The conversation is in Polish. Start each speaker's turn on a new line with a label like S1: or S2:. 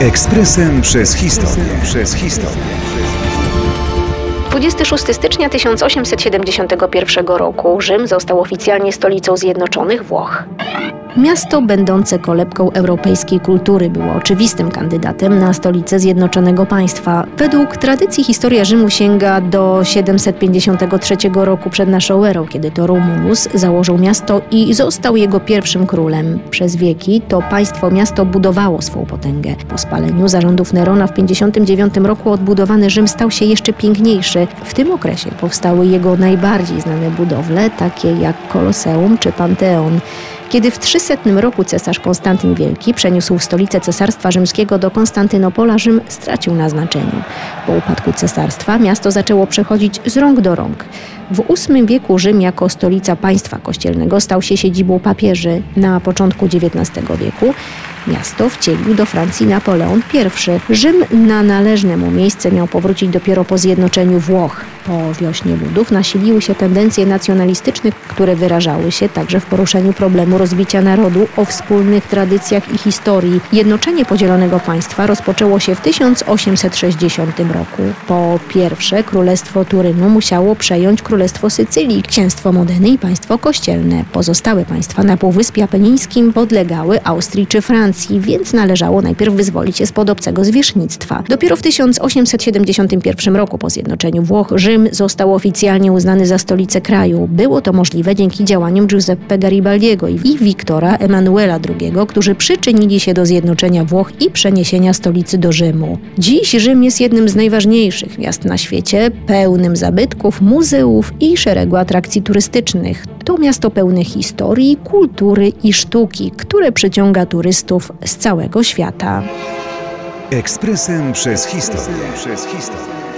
S1: Ekspresem przez historię.
S2: 26 stycznia 1871 roku Rzym został oficjalnie stolicą Zjednoczonych Włoch. Miasto będące kolebką europejskiej kultury było oczywistym kandydatem na stolicę Zjednoczonego Państwa. Według tradycji historia Rzymu sięga do 753 roku przed naszą erą, kiedy to Romulus założył miasto i został jego pierwszym królem. Przez wieki to państwo-miasto budowało swą potęgę. Po spaleniu zarządów Nerona w 59 roku odbudowany Rzym stał się jeszcze piękniejszy. W tym okresie powstały jego najbardziej znane budowle, takie jak Koloseum czy Panteon. Kiedy w 300 roku cesarz Konstantyn Wielki przeniósł stolicę Cesarstwa Rzymskiego do Konstantynopola, Rzym stracił na znaczeniu. Po upadku cesarstwa miasto zaczęło przechodzić z rąk do rąk. W VIII wieku Rzym jako stolica państwa kościelnego stał się siedzibą papieży. Na początku XIX wieku miasto wcielił do Francji Napoleon I. Rzym na należne mu miejsce miał powrócić dopiero po zjednoczeniu Włoch. Po wiośnie ludów nasiliły się tendencje nacjonalistyczne, które wyrażały się także w poruszeniu problemu rozbicia narodu o wspólnych tradycjach i historii. Jednoczenie podzielonego państwa rozpoczęło się w 1860 roku. Po pierwsze, Królestwo Turynu musiało przejąć Królestwo Sycylii, Księstwo Modeny i państwo kościelne. Pozostałe państwa na Półwyspie Apenińskim podlegały Austrii czy Francji, więc należało najpierw wyzwolić je spod obcego zwierzchnictwa. Dopiero w 1871 roku po zjednoczeniu Włoch Rzym został oficjalnie uznany za stolicę kraju. Było to możliwe dzięki działaniom Giuseppe Garibaldiego i Wiktora Emanuela II, którzy przyczynili się do zjednoczenia Włoch i przeniesienia stolicy do Rzymu. Dziś Rzym jest jednym z najważniejszych miast na świecie, pełnym zabytków, muzeów i szeregu atrakcji turystycznych. To miasto pełne historii, kultury i sztuki, które przyciąga turystów z całego świata.
S1: Ekspresem przez historię.